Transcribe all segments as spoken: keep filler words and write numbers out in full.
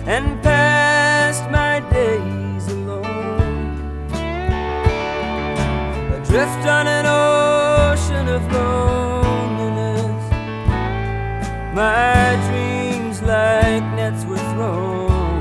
and passed my days alone, adrift on an ocean of loneliness. My dreams like nets were thrown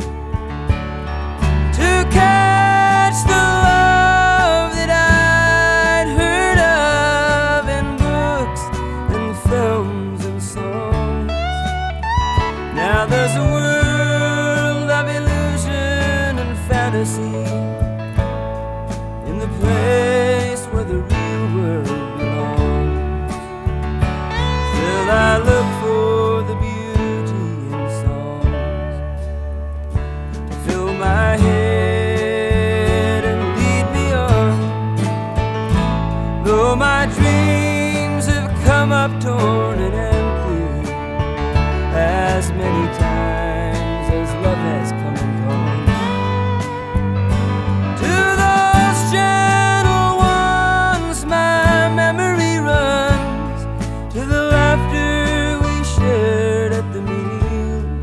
to catch the love that I'd heard of in books and films and songs. Now there's a world of illusion and fantasy in the place where the real world belongs. Still I look for the beauty in songs to fill my head and lead me on. Though my dreams have come up torn and empty as many times as love has come and gone. To those gentle ones my memory runs, to the laughter we shared at the meals.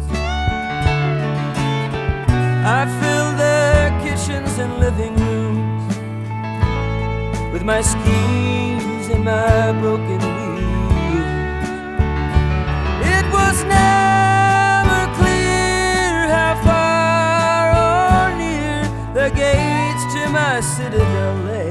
I fill their kitchens and living rooms with my schemes and my broken wheels. It was never clear how far or near the gates to my citadel lay.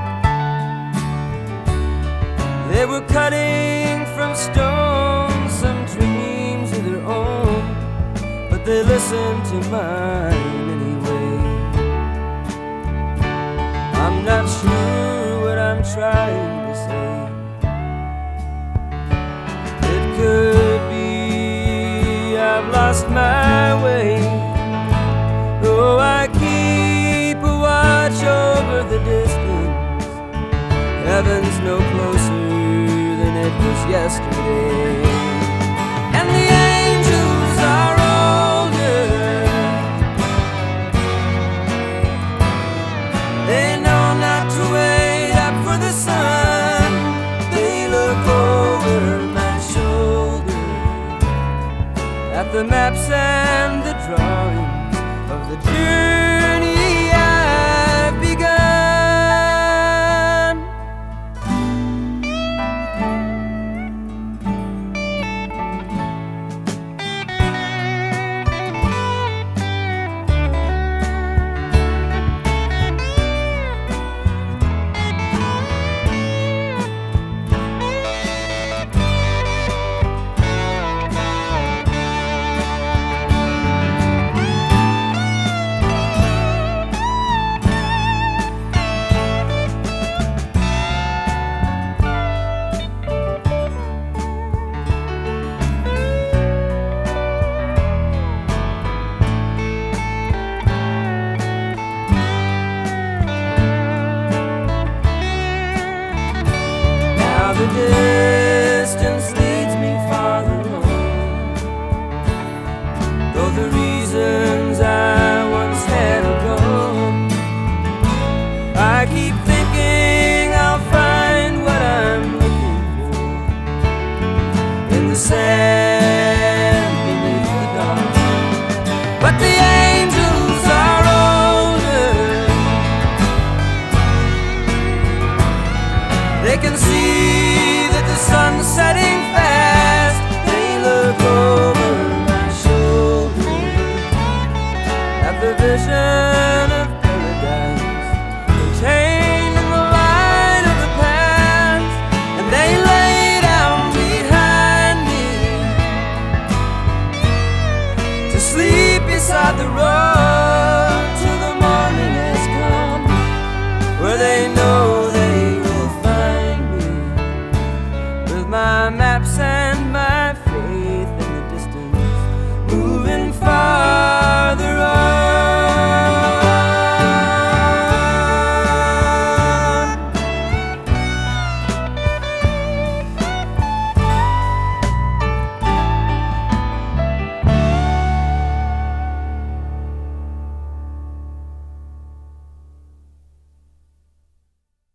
They were cutting from stone some dreams of their own, but they listened to mine anyway. I'm not sure what I'm trying to say. It could be I've lost my way, though I keep a watch over the distance. Heaven's no closer than it was yesterday. And the angels are older. They know not to wait up for the sun. They look over my shoulder at the maps and the drawings of the journey I've begun. The distance leads me farther on, though the reasons I once had are gone. I keep thinking I'll find what I'm looking for in the sand beneath the dawn. But the angels are older. They can see sun setting fast. They look over my shoulder at the vision of paradise contained in the light of the past, and they lay down behind me to sleep beside the road.